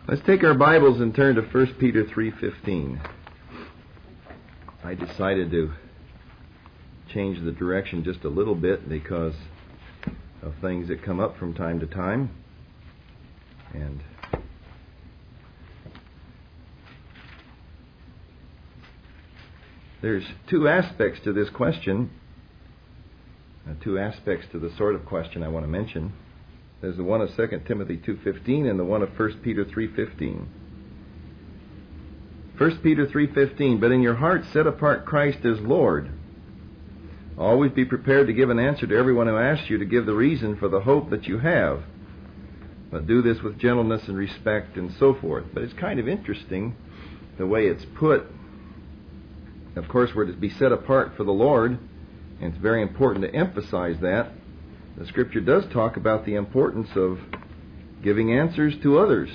Let's take our Bibles and turn to 1 Peter 3:15. I decided to change the direction just a little bit because of things that come up from time to time. And there's two aspects to this question, two aspects to the sort of question I want to mention. There's the one of 2 Timothy 2:15 and the one of 1 Peter 3:15. 1 Peter 3:15, but in your heart set apart Christ as Lord. Always be prepared to give an answer to everyone who asks you to give the reason for the hope that you have. But do this with gentleness and respect and so forth. But it's kind of interesting the way it's put. Of course, we're to be set apart for the Lord, and it's very important to emphasize that. The Scripture does talk about the importance of giving answers to others.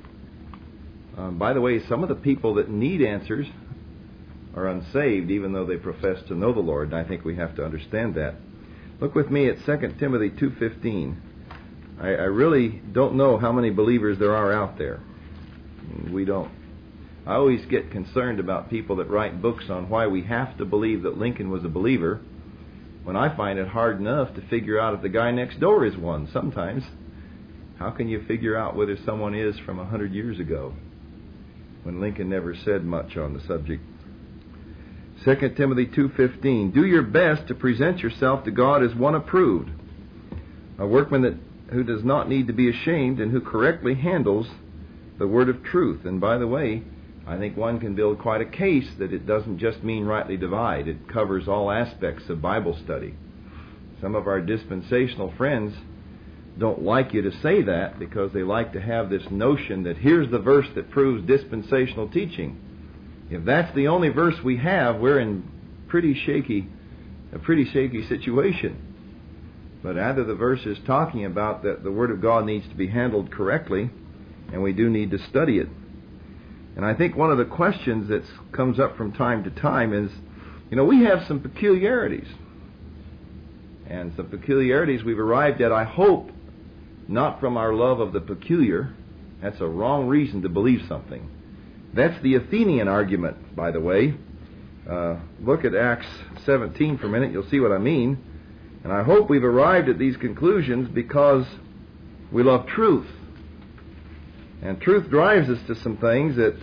By the way, some of the people that need answers are unsaved, even though they profess to know the Lord, and I think we have to understand that. Look with me at 2 Timothy 2:15. I really don't know how many believers there are out there. We don't. I always get concerned about people that write books on why we have to believe that Lincoln was a believer, when I find it hard enough to figure out if the guy next door is one. Sometimes, how can you figure out whether someone is from 100 years ago, when Lincoln never said much on the subject? 2 Timothy 2:15, do your best to present yourself to God as one approved, a workman who does not need to be ashamed and who correctly handles the word of truth. And by the way, I think one can build quite a case that it doesn't just mean rightly divide. It covers all aspects of Bible study. Some of our dispensational friends don't like you to say that because they like to have this notion that here's the verse that proves dispensational teaching. If that's the only verse we have, we're in a pretty shaky situation. But either the verse is talking about that the Word of God needs to be handled correctly, and we do need to study it. And I think one of the questions that comes up from time to time is, we have some peculiarities. And some peculiarities we've arrived at, I hope, not from our love of the peculiar. That's a wrong reason to believe something. That's the Athenian argument, by the way. Look at Acts 17 for a minute. You'll see what I mean. And I hope we've arrived at these conclusions because we love truth. And truth drives us to some things that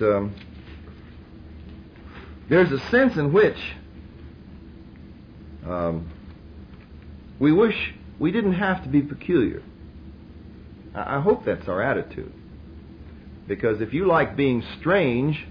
there's a sense in which we wish we didn't have to be peculiar. I hope that's our attitude. Because if you like being strange,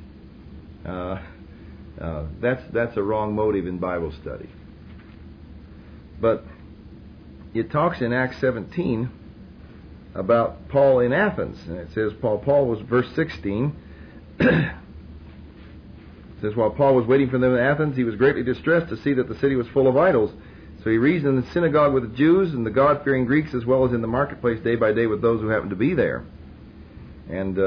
that's a wrong motive in Bible study. But it talks in Acts 17 about Paul in Athens. And it says Paul was, verse 16, it says, while Paul was waiting for them in Athens, he was greatly distressed to see that the city was full of idols. So he reasoned in the synagogue with the Jews and the God-fearing Greeks, as well as in the marketplace day by day with those who happened to be there. And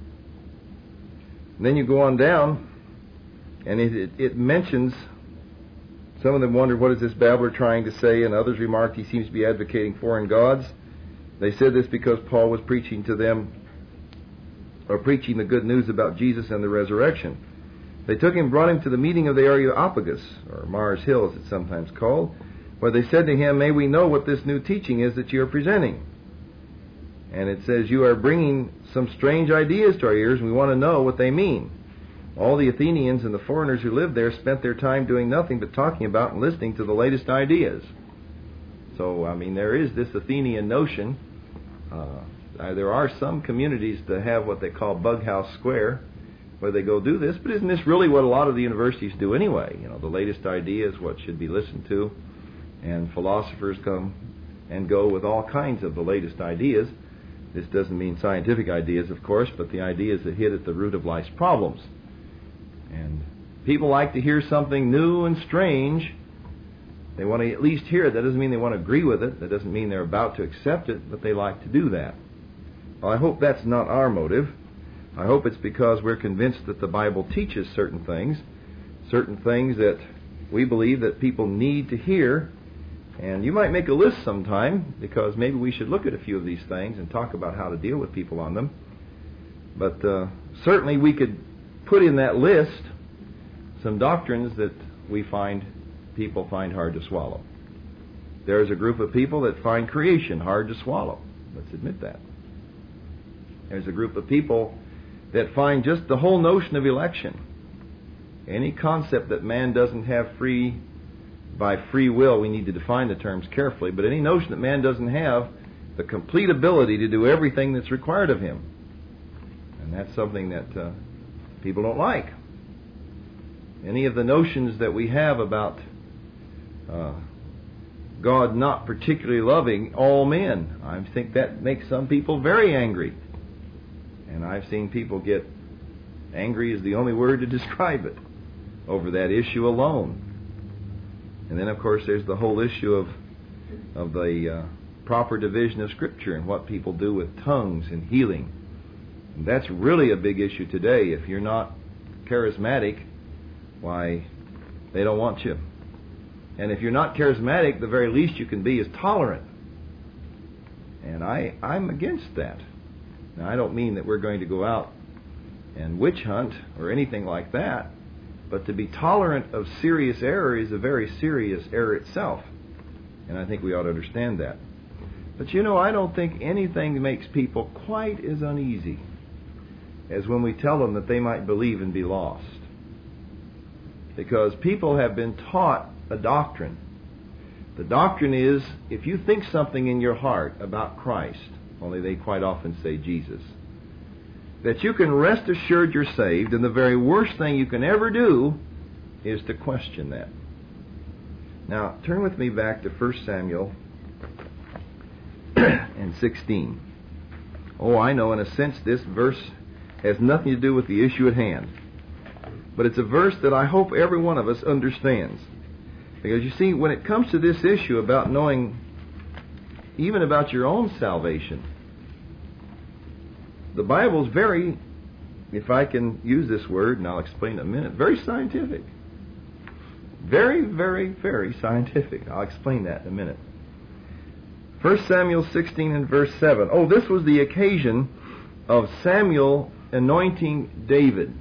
then you go on down, and it mentions, some of them wondered, what is this babbler trying to say? And others remarked, he seems to be advocating foreign gods. They said this because Paul was preaching to them, or preaching the good news about Jesus and the resurrection. They took him, brought him to the meeting of the Areopagus, or Mars Hill as it's sometimes called, where they said to him, may we know what this new teaching is that you are presenting? And it says, you are bringing some strange ideas to our ears, and we want to know what they mean. All the Athenians and the foreigners who lived there spent their time doing nothing but talking about and listening to the latest ideas. So, there is this Athenian notion. There are some communities that have what they call Bughouse Square, where they go do this, but isn't this really what a lot of the universities do anyway? The latest ideas, what should be listened to, and philosophers come and go with all kinds of the latest ideas. This doesn't mean scientific ideas, of course, but the ideas that hit at the root of life's problems. And people like to hear something new and strange. They want to at least hear it. That doesn't mean they want to agree with it. That doesn't mean they're about to accept it, but they like to do that. Well, I hope that's not our motive. I hope it's because we're convinced that the Bible teaches certain things that we believe that people need to hear. And you might make a list sometime, because maybe we should look at a few of these things and talk about how to deal with people on them. But certainly we could put in that list some doctrines that we find people find hard to swallow. There's a group of people that find creation hard to swallow. Let's admit that. There's a group of people that find just the whole notion of election. Any concept that man doesn't have by free will, we need to define the terms carefully, but any notion that man doesn't have the complete ability to do everything that's required of him. And that's something that people don't like. Any of the notions that we have about God not particularly loving all men, I think that makes some people very angry. And I've seen people get angry is the only word to describe it over that issue alone. And then, of course, there's the whole issue of the proper division of Scripture and what people do with tongues and healing. And that's really a big issue today. If you're not charismatic, why, they don't want you. And if you're not charismatic, the very least you can be is tolerant. And I'm against that. Now, I don't mean that we're going to go out and witch hunt or anything like that, but to be tolerant of serious error is a very serious error itself. And I think we ought to understand that. But I don't think anything makes people quite as uneasy as when we tell them that they might believe and be lost. Because people have been taught a doctrine. The doctrine is, if you think something in your heart about Christ, only they quite often say Jesus, that you can rest assured you're saved, and the very worst thing you can ever do is to question that. Now, turn with me back to 1 Samuel and 16. Oh, I know, in a sense, this verse has nothing to do with the issue at hand. But it's a verse that I hope every one of us understands. Because you see, when it comes to this issue about knowing even about your own salvation, the Bible's very, if I can use this word, and I'll explain in a minute, very scientific. Very, very, very scientific. I'll explain that in a minute. 1 Samuel 16 and verse 7. Oh, this was the occasion of Samuel anointing David.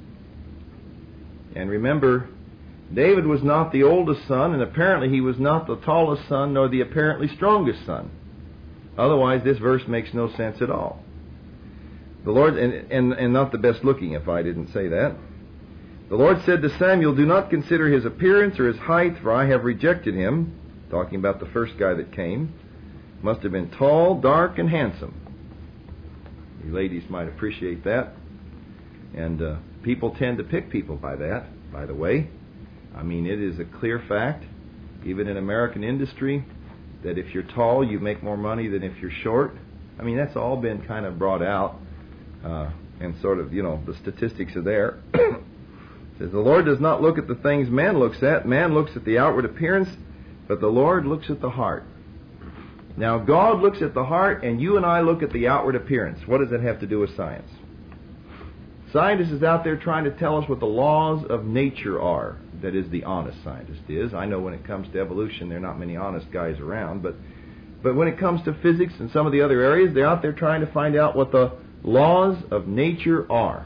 And remember, David was not the oldest son, and apparently he was not the tallest son, nor the apparently strongest son. Otherwise, this verse makes no sense at all. The Lord, and not the best looking, if I didn't say that. The Lord said to Samuel, "Do not consider his appearance or his height, for I have rejected him." Talking about the first guy that came. Must have been tall, dark, and handsome. You ladies might appreciate that. And people tend to pick people by that, by the way. I mean, it is a clear fact, even in American industry, that if you're tall, you make more money than if you're short. I mean, that's all been kind of brought out, and sort of, the statistics are there. It says, "The Lord does not look at the things man looks at. Man looks at the outward appearance, but the Lord looks at the heart." Now, God looks at the heart, and you and I look at the outward appearance. What does that have to do with science? Scientists is out there trying to tell us what the laws of nature are. That is, the honest scientist is. I know when it comes to evolution, there are not many honest guys around, but when it comes to physics and some of the other areas, they're out there trying to find out what the laws of nature are.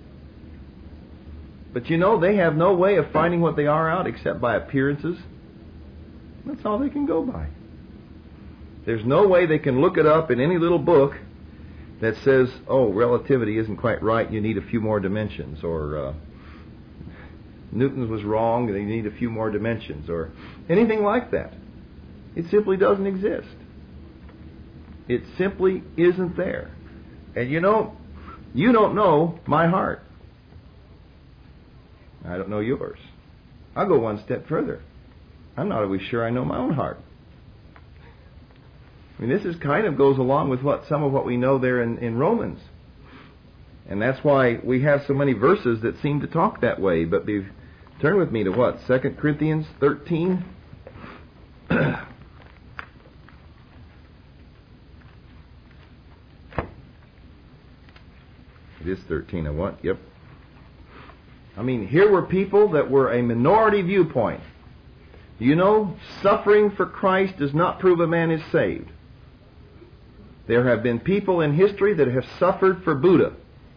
But they have no way of finding what they are out except by appearances. That's all they can go by. There's no way they can look it up in any little book that says, oh, relativity isn't quite right, you need a few more dimensions, or Newton's was wrong, and you need a few more dimensions, or anything like that. It simply doesn't exist. It simply isn't there. And you don't know my heart. I don't know yours. I'll go one step further. I'm not always sure I know my own heart. I mean, this is kind of goes along with some of what we know there in Romans. And that's why we have so many verses that seem to talk that way. But turn with me to what? 2 Corinthians 13? It is 13, I want. Yep. I mean, here were people that were a minority viewpoint. Suffering for Christ does not prove a man is saved. There have been people in history that have suffered for Buddha.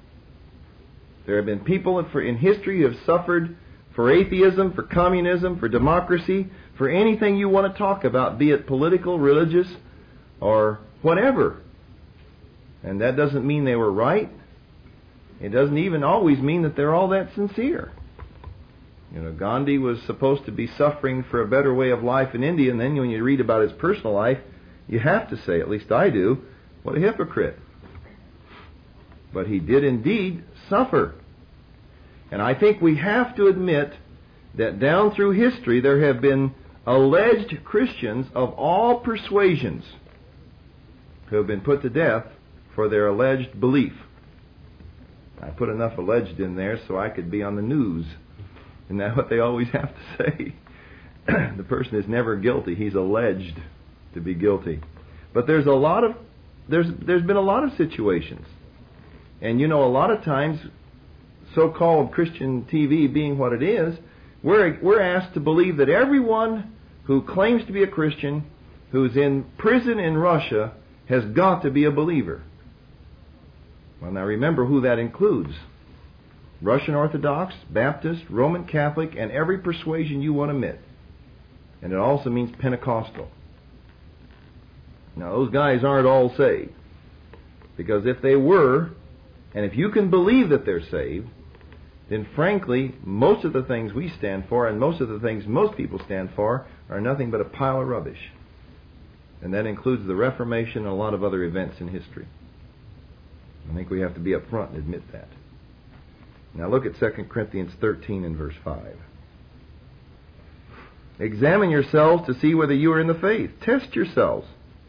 There have been people in history who have suffered for atheism, for communism, for democracy, for anything you want to talk about, be it political, religious, or whatever. And that doesn't mean they were right. It doesn't even always mean that they're all that sincere. You know, Gandhi was supposed to be suffering for a better way of life in India, and then when you read about his personal life, you have to say, at least I do, what a hypocrite. But he did indeed suffer. And I think we have to admit that down through history there have been alleged Christians of all persuasions who have been put to death for their alleged belief. I put enough alleged in there so I could be on the news. Isn't that what they always have to say? The person is never guilty. He's alleged to be guilty. But there's been a lot of situations. And you know, a lot of times, so-called Christian TV being what it is, we're asked to believe that everyone who claims to be a Christian, who's in prison in Russia, has got to be a believer. Well, now remember who that includes. Russian Orthodox, Baptist, Roman Catholic, and every persuasion you want to admit. And it also means Pentecostal. Now, those guys aren't all saved. Because if they were, and if you can believe that they're saved, then frankly, most of the things we stand for and most of the things most people stand for are nothing but a pile of rubbish. And that includes the Reformation and a lot of other events in history. I think we have to be up front and admit that. Now look at 2 Corinthians 13 and verse 5. Examine yourselves to see whether you are in the faith. Test yourselves.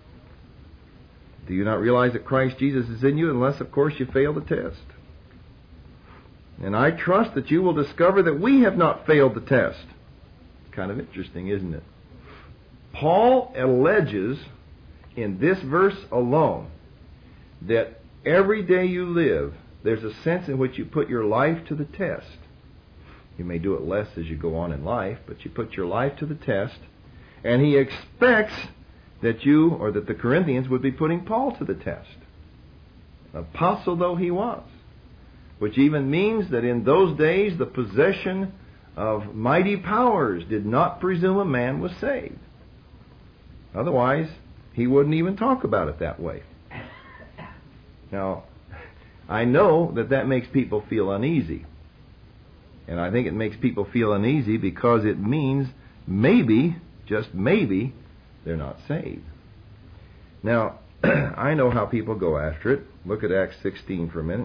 Do you not realize that Christ Jesus is in you, unless, of course, you fail the test? And I trust that you will discover that we have not failed the test. It's kind of interesting, isn't it? Paul alleges in this verse alone that every day you live, there's a sense in which you put your life to the test. You may do it less as you go on in life, but you put your life to the test, and he expects that you, or that the Corinthians, would be putting Paul to the test. Apostle though he was. Which even means that in those days the possession of mighty powers did not presume a man was saved. Otherwise, he wouldn't even talk about it that way. Now, I know that makes people feel uneasy. And I think it makes people feel uneasy because it means maybe, just maybe, they're not saved. Now, I know how people go after it. Look at Acts 16 for a minute.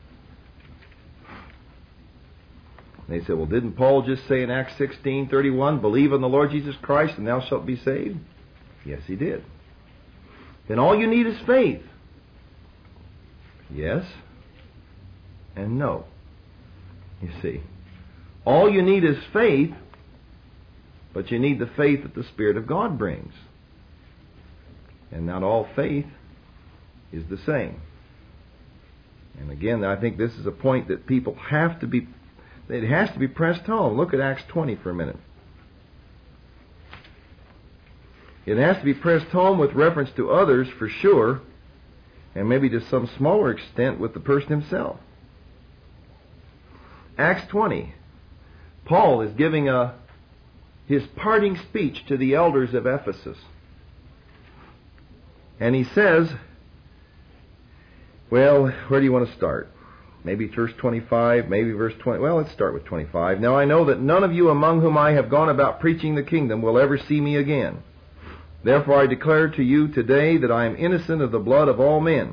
They say, well, didn't Paul just say in Acts 16:31, believe on the Lord Jesus Christ and thou shalt be saved? Yes, he did. Then all you need is faith. Yes and no. You see, all you need is faith, but you need the faith that the Spirit of God brings. And not all faith is the same. And again, I think this is a point that people have to be, it has to be pressed home. Look at Acts 20 for a minute. It has to be pressed home with reference to others for sure, and maybe to some smaller extent with the person himself. Acts 20. Paul is giving his parting speech to the elders of Ephesus. And he says, well, where do you want to start? Maybe verse 25, maybe verse 20. Well, let's start with 25. Now I know that none of you among whom I have gone about preaching the kingdom will ever see me again. Therefore I declare to you today that I am innocent of the blood of all men.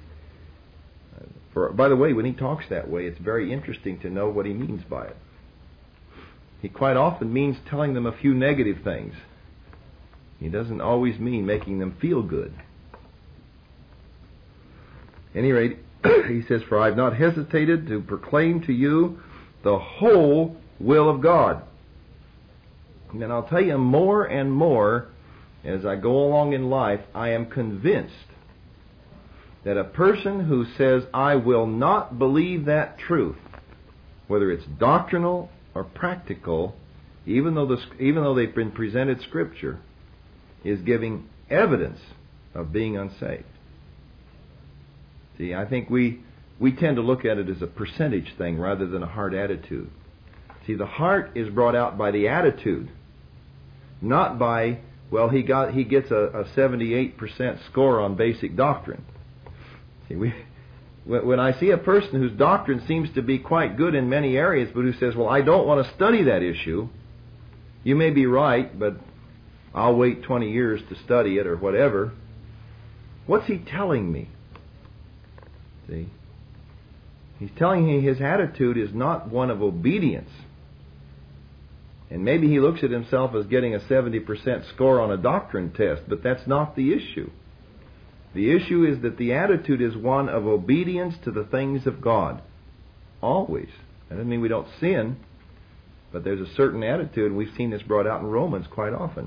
By the way, when he talks that way, it's very interesting to know what he means by it. He quite often means telling them a few negative things. He doesn't always mean making them feel good. At any rate, he says, for I have not hesitated to proclaim to you the whole will of God. And I'll tell you more and more as I go along in life, I am convinced that a person who says, I will not believe that truth, whether it's doctrinal or practical, even though they've been presented Scripture, is giving evidence of being unsaved. See, I think we we tend to look at it as a percentage thing rather than a heart attitude. See, the heart is brought out by the attitude, not by, well, he gets a 78% score on basic doctrine. See, when I see a person whose doctrine seems to be quite good in many areas, but who says, well, I don't want to study that issue, you may be right, but I'll wait 20 years to study it or whatever. What's he telling me? See? He's telling me his attitude is not one of obedience. And maybe he looks at himself as getting a 70% score on a doctrine test, but that's not the issue. The issue is that the attitude is one of obedience to the things of God. Always. That doesn't mean we don't sin, but there's a certain attitude, and we've seen this brought out in Romans quite often.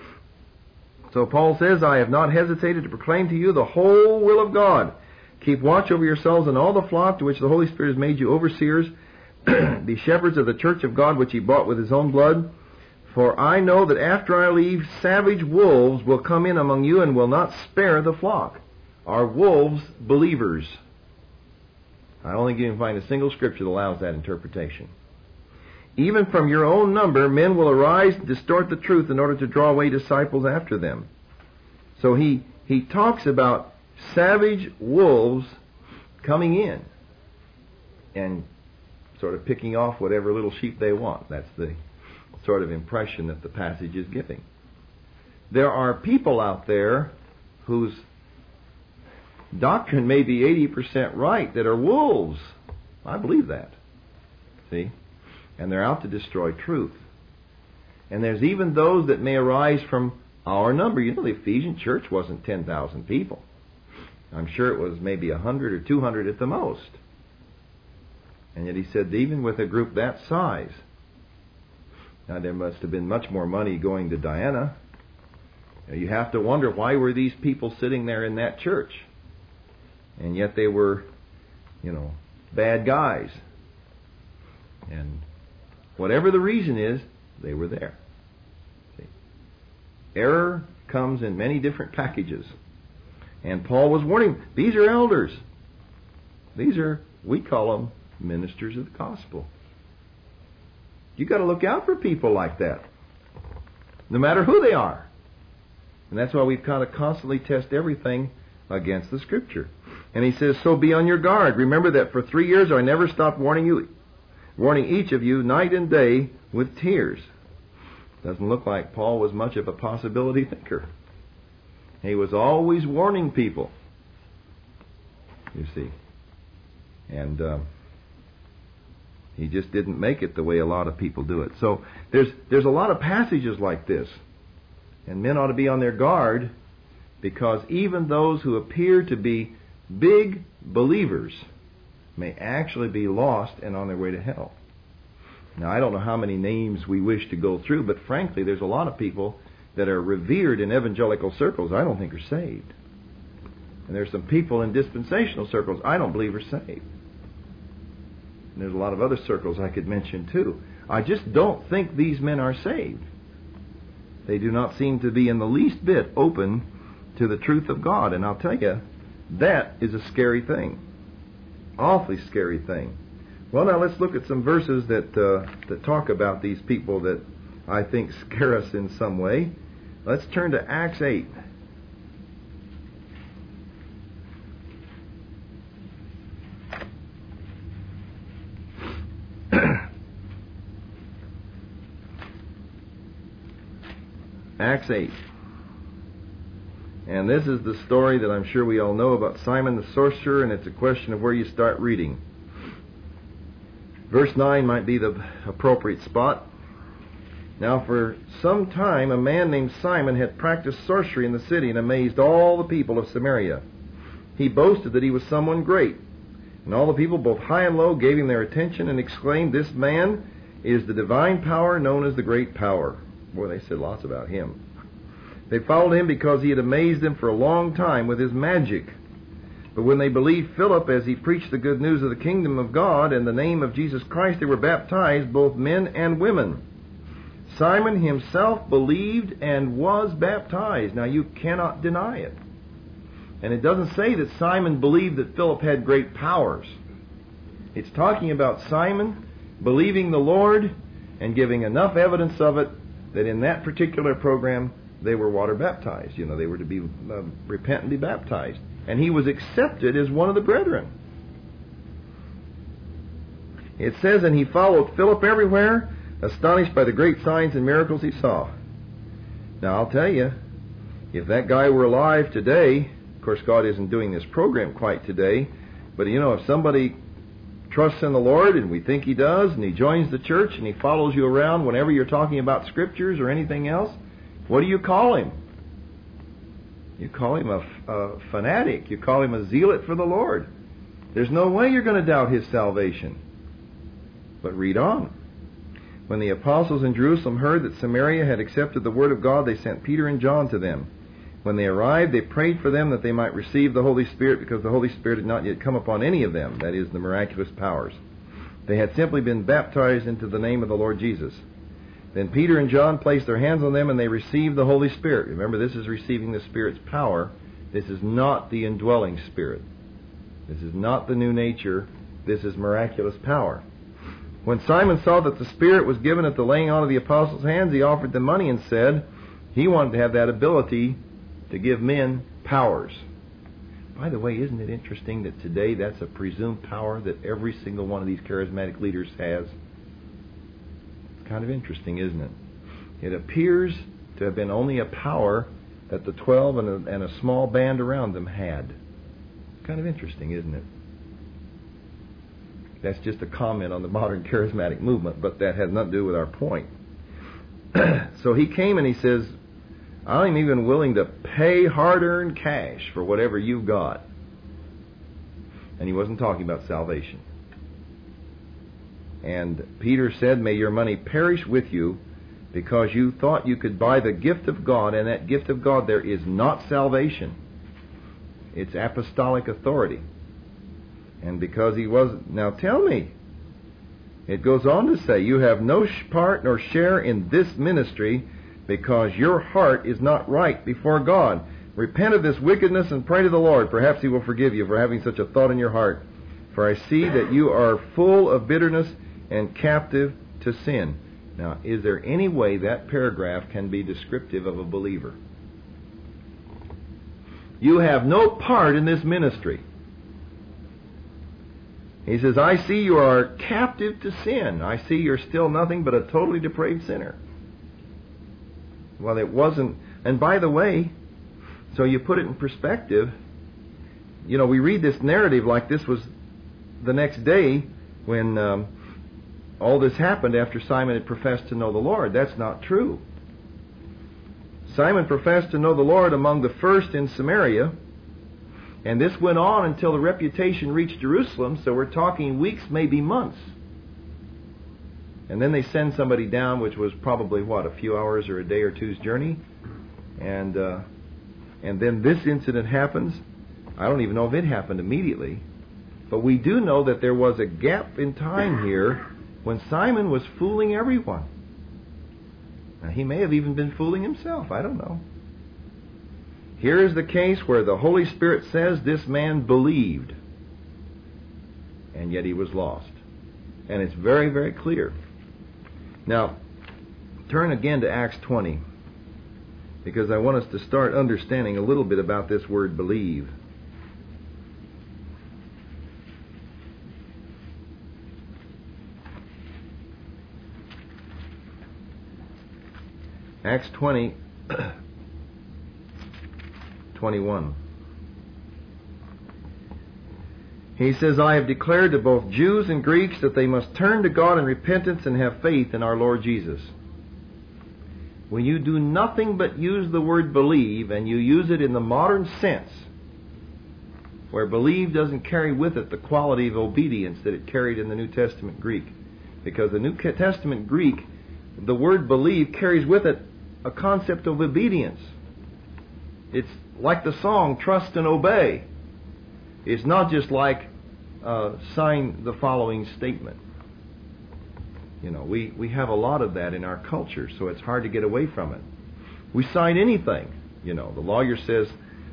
So Paul says, I have not hesitated to proclaim to you the whole will of God. Keep watch over yourselves and all the flock to which the Holy Spirit has made you overseers. Be shepherds of the church of God which he bought with his own blood. For I know that after I leave, savage wolves will come in among you and will not spare the flock. Are wolves believers? I don't think you can find a single scripture that allows that interpretation. Even from your own number, men will arise and distort the truth in order to draw away disciples after them. So he talks about savage wolves coming in and sort of picking off whatever little sheep they want. That's the sort of impression that the passage is giving. There are people out there whose doctrine may be 80% right that are wolves. I believe that. See? And they're out to destroy truth. And there's even those that may arise from our number. You know, the Ephesian church wasn't 10,000 people. I'm sure it was maybe 100 or 200 at the most. And yet he said, even with a group that size, now there must have been much more money going to Diana. You have to wonder, why were these people sitting there in that church? And yet they were, bad guys. And whatever the reason is, they were there. See? Error comes in many different packages. And Paul was warning, these are elders. These are, we call them ministers of the gospel. You got to look out for people like that, no matter who they are. And that's why we've got to constantly test everything against the Scripture. And he says, so be on your guard. Remember that for 3 years I never stopped warning each of you night and day with tears. Doesn't look like Paul was much of a possibility thinker. He was always warning people, you see. And he just didn't make it the way a lot of people do it. So there's a lot of passages like this. And men ought to be on their guard, because even those who appear to be big believers may actually be lost and on their way to hell. Now, I don't know how many names we wish to go through, but frankly, there's a lot of people that are revered in evangelical circles I don't think are saved. And there's some people in dispensational circles I don't believe are saved. And there's a lot of other circles I could mention too. I just don't think these men are saved. They do not seem to be in the least bit open to the truth of God. And I'll tell you, that is a scary thing. Awfully scary thing. Well, now let's look at some verses that talk about these people that I think scare us in some way. Let's turn to Acts 8. Acts 8. And this is the story that I'm sure we all know about Simon the sorcerer, and it's a question of where you start reading. Verse 9 might be the appropriate spot. Now for some time a man named Simon had practiced sorcery in the city and amazed all the people of Samaria. He boasted that he was someone great. And all the people, both high and low, gave him their attention and exclaimed, "This man is the divine power known as the Great Power." Boy, they said lots about him. They followed him because he had amazed them for a long time with his magic. But when they believed Philip as he preached the good news of the kingdom of God and the name of Jesus Christ, they were baptized, both men and women. Simon himself believed and was baptized. Now you cannot deny it. And it doesn't say that Simon believed that Philip had great powers. It's talking about Simon believing the Lord and giving enough evidence of it that in that particular program they were water baptized. You know, they were to be repent and be baptized. And he was accepted as one of the brethren. It says, and he followed Philip everywhere, astonished by the great signs and miracles he saw. Now, I'll tell you, if that guy were alive today, of course, God isn't doing this program quite today, but, you know, if somebody trusts in the Lord, and we think he does, and he joins the church, and he follows you around whenever you're talking about scriptures or anything else, what do you call him? You call him a fanatic. You call him a zealot for the Lord. There's no way you're going to doubt his salvation. But read on. When the apostles in Jerusalem heard that Samaria had accepted the word of God, they sent Peter and John to them. When they arrived, they prayed for them that they might receive the Holy Spirit, because the Holy Spirit had not yet come upon any of them, that is, the miraculous powers. They had simply been baptized into the name of the Lord Jesus. Then Peter and John placed their hands on them, and they received the Holy Spirit. Remember, this is receiving the Spirit's power. This is not the indwelling Spirit. This is not the new nature. This is miraculous power. When Simon saw that the Spirit was given at the laying on of the apostles' hands, he offered them money and said he wanted to have that ability to give men powers. By the way, isn't it interesting that today that's a presumed power that every single one of these charismatic leaders has? It's kind of interesting, isn't it? It appears to have been only a power that the 12 and a small band around them had. It's kind of interesting, isn't it? That's just a comment on the modern charismatic movement, but that has nothing to do with our point. So he came and he says, I'm even willing to pay hard-earned cash for whatever you've got. And he wasn't talking about salvation. And Peter said, may your money perish with you, because you thought you could buy the gift of God, and that gift of God there is not salvation. It's apostolic authority. And because he wasn't... Now tell me, it goes on to say, you have no part nor share in this ministry, because your heart is not right before God. Repent of this wickedness and pray to the Lord. Perhaps he will forgive you for having such a thought in your heart. For I see that you are full of bitterness and captive to sin. Now, is there any way that paragraph can be descriptive of a believer? You have no part in this ministry. He says, I see you are captive to sin. I see you're still nothing but a totally depraved sinner. Well, it wasn't. And by the way, so you put it in perspective, you know, we read this narrative like this was the next day when all this happened after Simon had professed to know the Lord. That's not true. Simon professed to know the Lord among the first in Samaria, and this went on until the reputation reached Jerusalem, so we're talking weeks, maybe months. And then they send somebody down, which was probably, a few hours or a day or two's journey. And then this incident happens. I don't even know if it happened immediately. But we do know that there was a gap in time here when Simon was fooling everyone. Now, he may have even been fooling himself. I don't know. Here is the case where the Holy Spirit says this man believed, and yet he was lost. And it's very, very clear. Now, turn again to Acts 20, because I want us to start understanding a little bit about this word believe. Acts 20, 21. He says, I have declared to both Jews and Greeks that they must turn to God in repentance and have faith in our Lord Jesus. When you do nothing but use the word believe, and you use it in the modern sense, where believe doesn't carry with it the quality of obedience that it carried in the New Testament Greek. Because the New Testament Greek, the word believe carries with it a concept of obedience. It's like the song, trust and obey. It's not just like sign the following statement. You know, we have a lot of that in our culture, so it's hard to get away from it. We sign anything. You know, the lawyer says,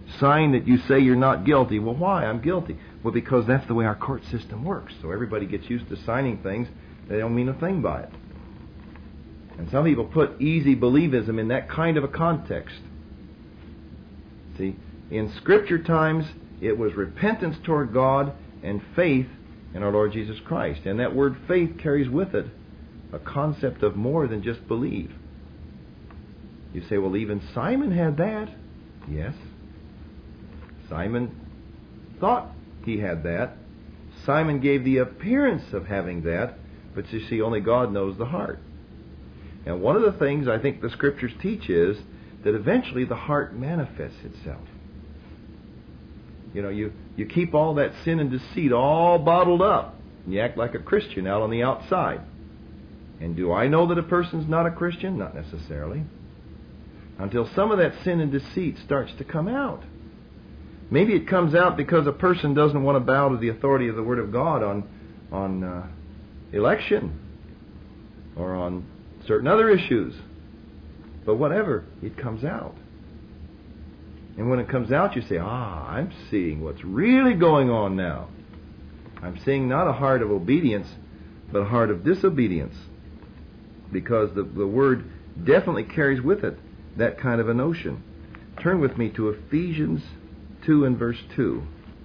sign that you say you're not guilty. Well, why? I'm guilty. Well, because that's the way our court system works. So everybody gets used to signing things. They don't mean a thing by it. And some people put easy believism in that kind of a context. See, in Scripture times, it was repentance toward God and faith in our Lord Jesus Christ. And that word faith carries with it a concept of more than just believe. You say, well, even Simon had that. Yes. Simon thought he had that. Simon gave the appearance of having that, but you see, only God knows the heart. And one of the things I think the Scriptures teach is that eventually the heart manifests itself. You know, you keep all that sin and deceit all bottled up, and you act like a Christian out on the outside. And do I know that a person's not a Christian? Not necessarily. Until some of that sin and deceit starts to come out. Maybe it comes out because a person doesn't want to bow to the authority of the Word of God on election or on certain other issues. But whatever, it comes out. And when it comes out, you say, I'm seeing what's really going on now. I'm seeing not a heart of obedience, but a heart of disobedience. Because the Word definitely carries with it that kind of a notion. Turn with me to Ephesians 2 and verse 2.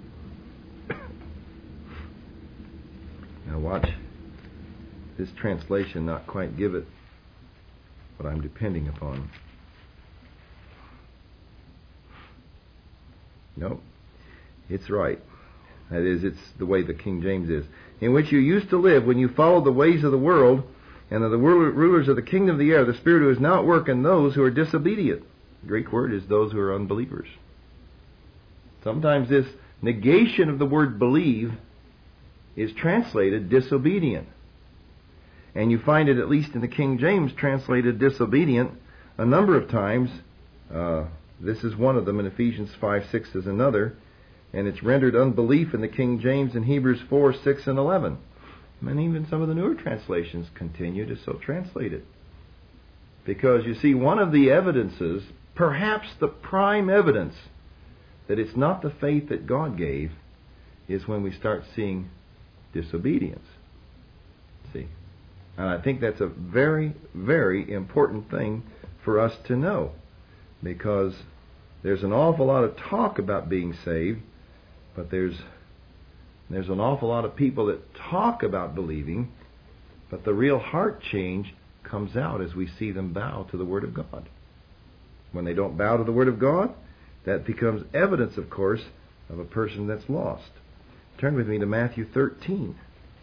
Now watch this translation not quite give it what I'm depending upon. No, it's right. That is, it's the way the King James is. In which you used to live when you followed the ways of the world and of the rulers of the kingdom of the air, the spirit who is now at work in those who are disobedient. The Greek word is those who are unbelievers. Sometimes this negation of the word believe is translated disobedient. And you find it, at least in the King James, translated disobedient a number of times. This is one of them in Ephesians 5:6 is another. And it's rendered unbelief in the King James in Hebrews 4:6 and 11. And even some of the newer translations continue to so translate it. Because you see, one of the evidences, perhaps the prime evidence, that it's not the faith that God gave, is when we start seeing disobedience. See? And I think that's a very, very important thing for us to know. Because there's an awful lot of talk about being saved, but there's an awful lot of people that talk about believing, but the real heart change comes out as we see them bow to the Word of God. When they don't bow to the Word of God, that becomes evidence, of course, of a person that's lost. Turn with me to Matthew 13.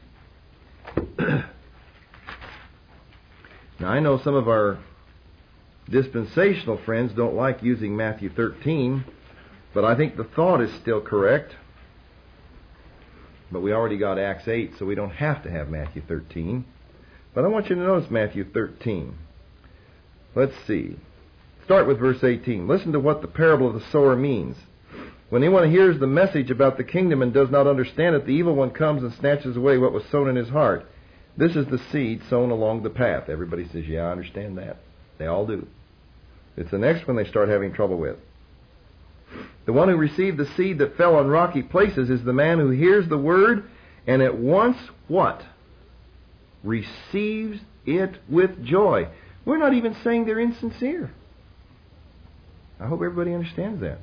Now, I know some of our dispensational friends don't like using Matthew 13, but I think the thought is still correct. But we already got Acts 8, so we don't have to have Matthew 13. But I want you to notice Matthew 13. Let's see. Start with verse 18. Listen to what the parable of the sower means. When anyone hears the message about the kingdom and does not understand it, the evil one comes and snatches away what was sown in his heart. This is the seed sown along the path. Everybody says, yeah, I understand that. They all do. It's the next one they start having trouble with. The one who received the seed that fell on rocky places is the man who hears the word and at once what? Receives it with joy. We're not even saying they're insincere. I hope everybody understands that.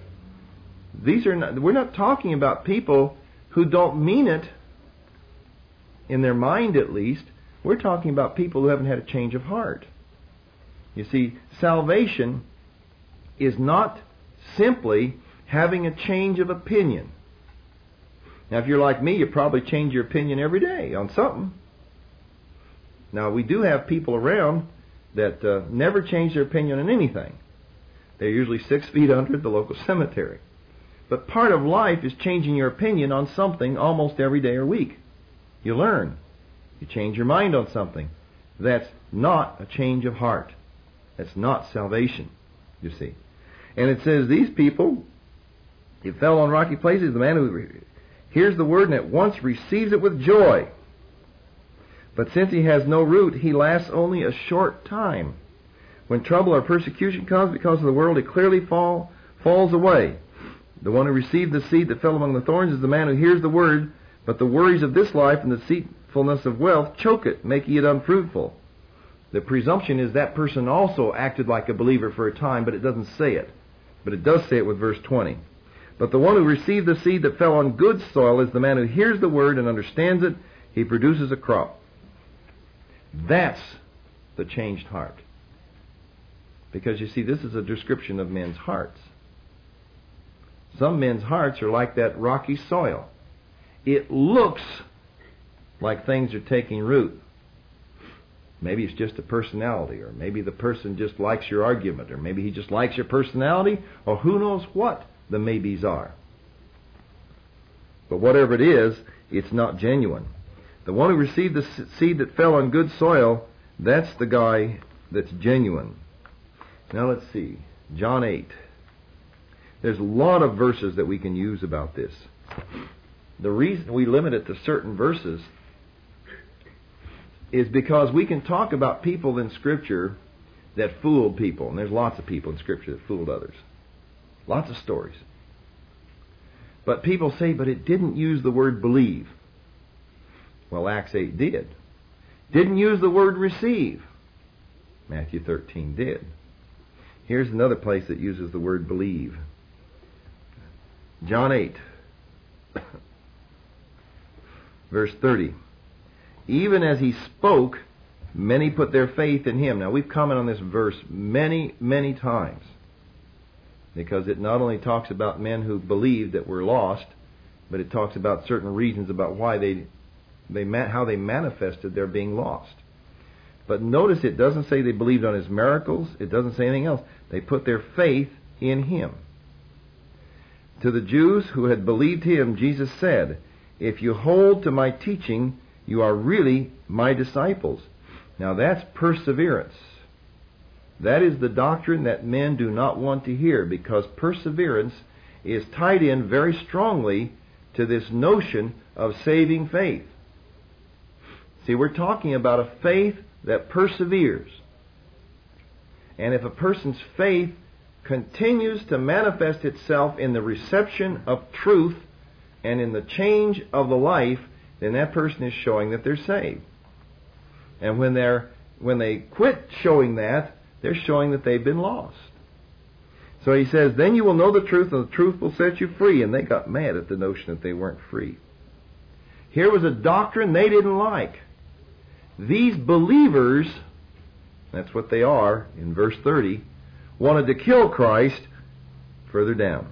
We're not talking about people who don't mean it, in their mind at least. We're talking about people who haven't had a change of heart. You see, salvation is not simply having a change of opinion. Now, if you're like me, you probably change your opinion every day on something. Now, we do have people around that never change their opinion on anything. They're usually 6 feet under the local cemetery. But part of life is changing your opinion on something almost every day or week. You learn. You change your mind on something. That's not a change of heart. That's not salvation, you see. And it says these people, it fell on rocky places, the man who hears the word and at once receives it with joy. But since he has no root, he lasts only a short time. When trouble or persecution comes because of the world, it clearly falls away. The one who received the seed that fell among the thorns is the man who hears the word, but the worries of this life and the deceitfulness of wealth choke it, making it unfruitful. The presumption is that person also acted like a believer for a time, but it doesn't say it. But it does say it with verse 20. But the one who received the seed that fell on good soil is the man who hears the word and understands it. He produces a crop. That's the changed heart. Because you see, this is a description of men's hearts. Some men's hearts are like that rocky soil. It looks like things are taking root. Maybe it's just a personality, or maybe the person just likes your argument, or maybe he just likes your personality, or who knows what the maybes are. But whatever it is, it's not genuine. The one who received the seed that fell on good soil, that's the guy that's genuine. Now let's see. John 8. There's a lot of verses that we can use about this. The reason we limit it to certain verses is because we can talk about people in Scripture that fooled people. And there's lots of people in Scripture that fooled others. Lots of stories. But people say, but it didn't use the word believe. Well, Acts 8 did. Didn't use the word receive. Matthew 13 did. Here's another place that uses the word believe. John 8, verse 30. Even as he spoke, many put their faith in him. Now, we've commented on this verse many, many times, because it not only talks about men who believed that were lost, but it talks about certain reasons about why how they manifested their being lost. But notice it doesn't say they believed on his miracles. It doesn't say anything else. They put their faith in him. To the Jews who had believed him, Jesus said, "If you hold to my teaching, you are really my disciples." Now that's perseverance. That is the doctrine that men do not want to hear, because perseverance is tied in very strongly to this notion of saving faith. See, we're talking about a faith that perseveres. And if a person's faith continues to manifest itself in the reception of truth and in the change of the life, then that person is showing that they're saved. And when they quit showing that, they're showing that they've been lost. So he says, then you will know the truth, and the truth will set you free. And they got mad at the notion that they weren't free. Here was a doctrine they didn't like. These believers, that's what they are in verse 30, wanted to kill Christ. Further down,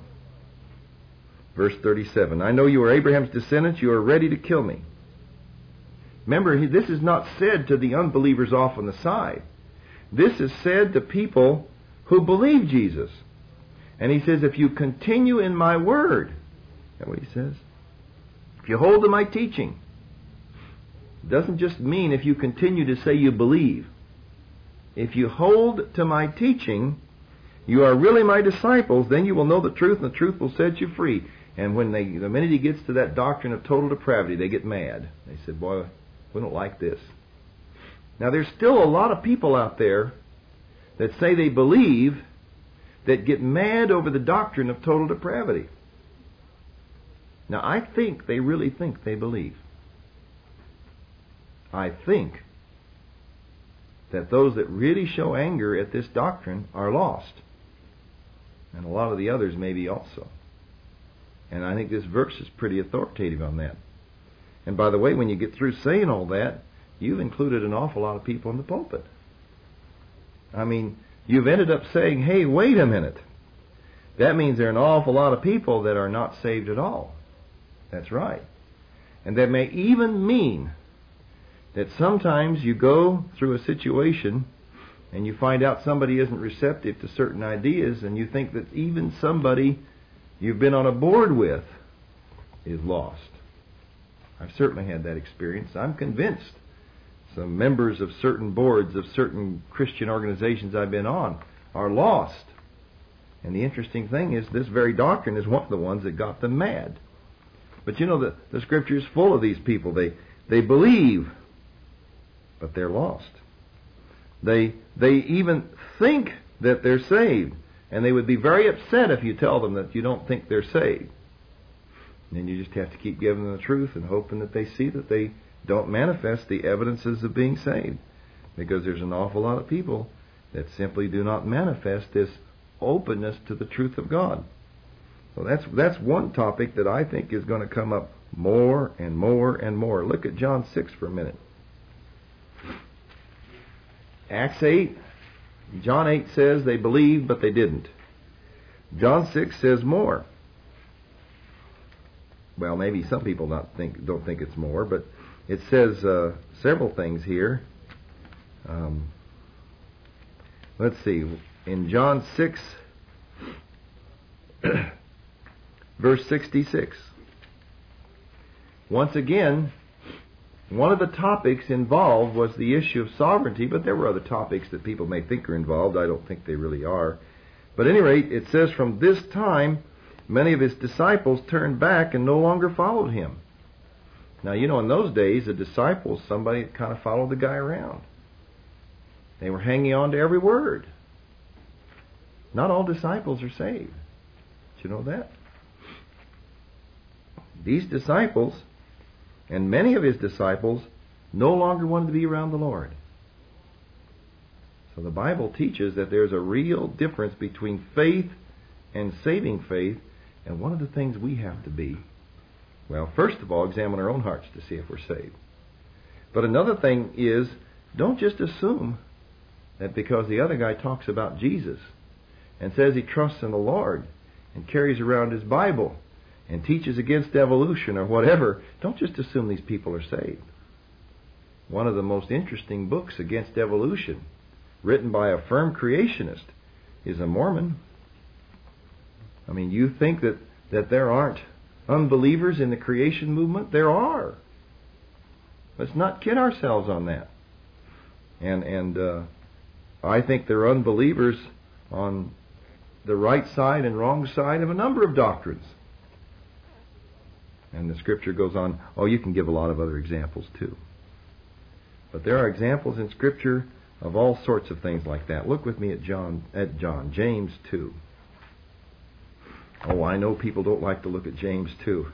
verse 37, I know you are Abraham's descendants, you are ready to kill me. Remember, this is not said to the unbelievers off on the side. This is said to people who believe Jesus. And he says, if you continue in my word, is that what he says? If you hold to my teaching. It doesn't just mean if you continue to say you believe. If you hold to my teaching, you are really my disciples, then you will know the truth, and the truth will set you free. And when the minute he gets to that doctrine of total depravity, they get mad. They said, boy, we don't like this. Now, there's still a lot of people out there that say they believe that get mad over the doctrine of total depravity. Now, I think they really think they believe. I think that those that really show anger at this doctrine are lost. And a lot of the others maybe also. And I think this verse is pretty authoritative on that. And by the way, when you get through saying all that, you've included an awful lot of people in the pulpit. I mean, you've ended up saying, hey, wait a minute. That means there are an awful lot of people that are not saved at all. That's right. And that may even mean that sometimes you go through a situation and you find out somebody isn't receptive to certain ideas, and you think that even somebody you've been on a board with is lost. I've certainly had that experience. I'm convinced some members of certain boards of certain Christian organizations I've been on are lost. And the interesting thing is this very doctrine is one of the ones that got them mad. But you know, the Scripture is full of these people. They believe, but they're lost. They even think that they're saved, And they would be very upset if you tell them that you don't think they're saved. And you just have to keep giving them the truth and hoping that they see that they don't manifest the evidences of being saved. Because there's an awful lot of people that simply do not manifest this openness to the truth of God. So that's one topic that I think is going to come up more and more and more. Look at John 6 for a minute. Acts 8, John 8 says they believed, but they didn't. John 6 says more. Well, maybe some people don't think it's more, but it says several things here. Let's see. In John 6, verse 66. Once again, one of the topics involved was the issue of sovereignty, but there were other topics that people may think are involved. I don't think they really are. But at any rate, it says, from this time, many of his disciples turned back and no longer followed him. Now, you know, in those days, a disciple was somebody that kind of followed the guy around. They were hanging on to every word. Not all disciples are saved. Did you know that? These disciples, and many of his disciples, no longer wanted to be around the Lord. So the Bible teaches that there's a real difference between faith and saving faith, and one of the things we have to be, well, first of all, examine our own hearts to see if we're saved. But another thing is, don't just assume that because the other guy talks about Jesus and says he trusts in the Lord and carries around his Bible and teaches against evolution or whatever, don't just assume these people are saved. One of the most interesting books against evolution, written by a firm creationist, is a Mormon. I mean, you think that there aren't unbelievers in the creation movement? There are. Let's not kid ourselves on that. And I think there are unbelievers on the right side and wrong side of a number of doctrines. And the Scripture goes on. Oh, you can give a lot of other examples too. But there are examples in Scripture of all sorts of things like that. Look with me at James 2. Oh, I know people don't like to look at James 2.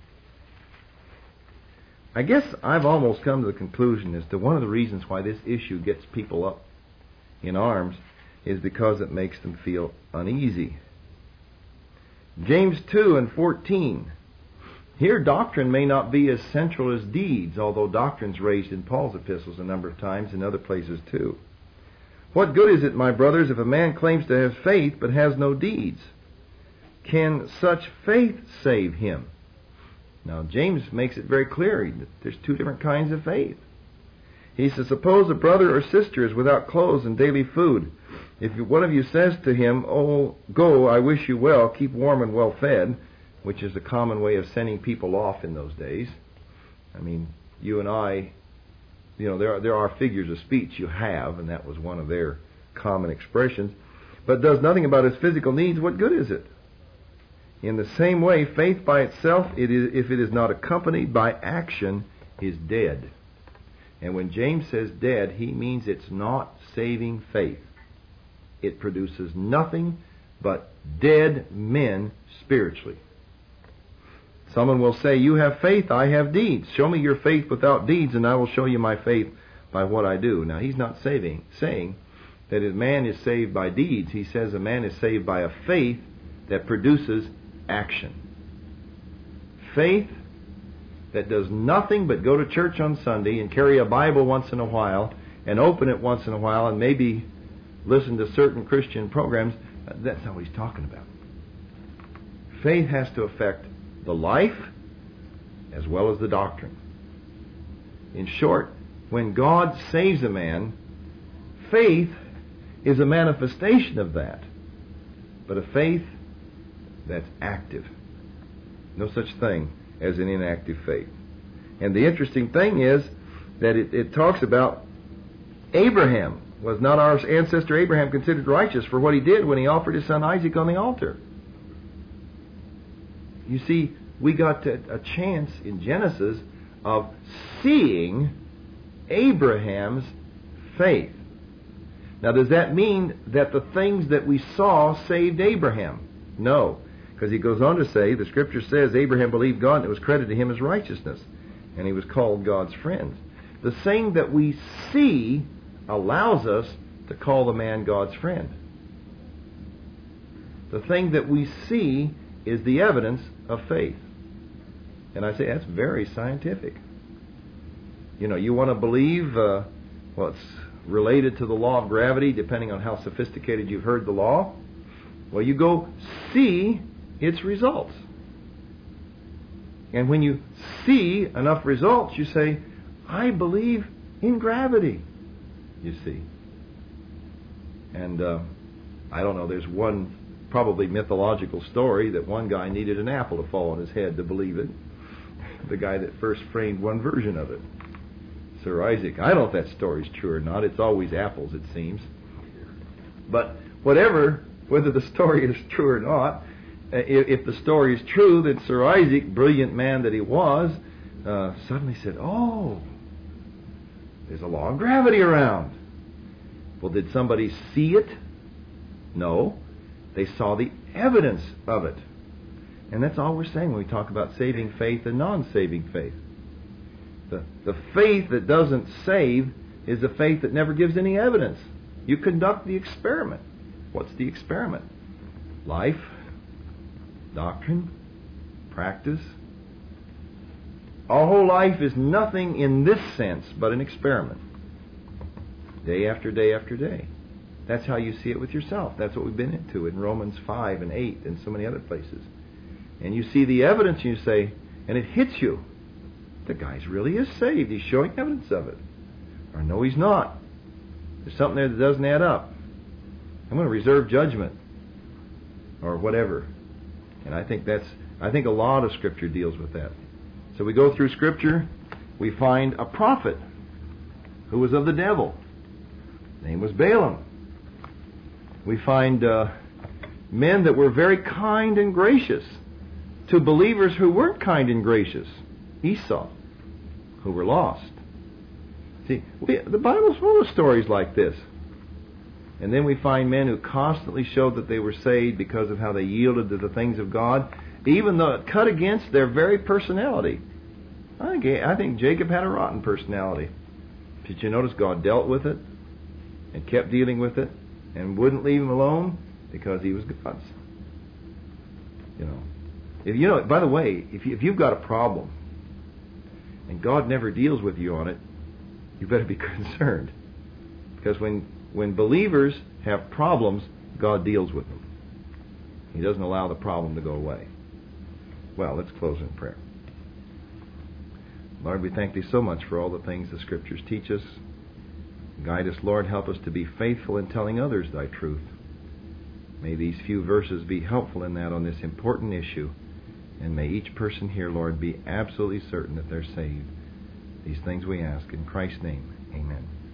I guess I've almost come to the conclusion as to one of the reasons why this issue gets people up in arms is because it makes them feel uneasy. James 2 and 14. Here doctrine may not be as central as deeds, although doctrine's raised in Paul's epistles a number of times and other places too. What good is it, my brothers, if a man claims to have faith but has no deeds? Can such faith save him? Now, James makes it very clear that there's two different kinds of faith. He says, suppose a brother or sister is without clothes and daily food. If one of you says to him, oh, go, I wish you well, keep warm and well fed, which is a common way of sending people off in those days. I mean, you and I, you know, there are figures of speech you have, and that was one of their common expressions, but does nothing about his physical needs, what good is it? In the same way, faith by itself, if it is not accompanied by action, is dead. And when James says dead, he means it's not saving faith. It produces nothing but dead men spiritually. Someone will say, you have faith, I have deeds. Show me your faith without deeds, and I will show you my faith by what I do. Now, he's not saying that a man is saved by deeds. He says a man is saved by a faith that produces action. Faith that does nothing but go to church on Sunday and carry a Bible once in a while and open it once in a while and maybe listen to certain Christian programs, that's not what he's talking about. Faith has to affect the life as well as the doctrine. In short, when God saves a man, faith is a manifestation of that. But a faith that's active. No such thing as an inactive faith. And the interesting thing is that it talks about Abraham. Was not our ancestor Abraham considered righteous for what he did when he offered his son Isaac on the altar? You see, we got a chance in Genesis of seeing Abraham's faith. Now, does that mean that the things that we saw saved Abraham? No, because he goes on to say, the Scripture says, Abraham believed God and it was credited to him as righteousness, and he was called God's friend. The thing that we see allows us to call the man God's friend. The thing that we see is the evidence of faith. And I say that's very scientific. You know, you want to believe, well, it's related to the law of gravity, depending on how sophisticated you've heard the law. Well, you go see its results. And when you see enough results, you say, I believe in gravity, you see. And I don't know, there's one probably mythological story that one guy needed an apple to fall on his head to believe it. The guy that first framed one version of it, Sir Isaac. I don't know if that story's true or not. It's always apples, it seems. But whether the story is true or not, if the story is true, then Sir Isaac, brilliant man that he was, suddenly said, oh, there's a law of gravity around. Well, did somebody see it? No. They saw the evidence of it. And that's all we're saying when we talk about saving faith and non-saving faith. The faith that doesn't save is the faith that never gives any evidence. You conduct the experiment. What's the experiment? Life, doctrine, practice. Our whole life is nothing in this sense but an experiment. Day after day after day. That's how you see it with yourself. That's what we've been into in Romans 5 and 8 and so many other places. And you see the evidence and you say, and it hits you. The guy really is saved. He's showing evidence of it. Or no, he's not. There's something there that doesn't add up. I'm going to reserve judgment. Or whatever. And I think a lot of Scripture deals with that. So we go through Scripture, we find a prophet who was of the devil. His name was Balaam. We find men that were very kind and gracious to believers who weren't kind and gracious. Esau, who were lost. See, the Bible's full of stories like this. And then we find men who constantly showed that they were saved because of how they yielded to the things of God, even though it cut against their very personality. I think Jacob had a rotten personality. Did you notice God dealt with it and kept dealing with it and wouldn't leave him alone because he was God's? By the way, if you've got a problem and God never deals with you on it, you better be concerned. Because when believers have problems, God deals with them. He doesn't allow the problem to go away. Well, let's close in prayer. Lord, we thank Thee so much for all the things the Scriptures teach us. Guide us, Lord. Help us to be faithful in telling others Thy truth. May these few verses be helpful in that on this important issue. And may each person here, Lord, be absolutely certain that they're saved. These things we ask in Christ's name. Amen.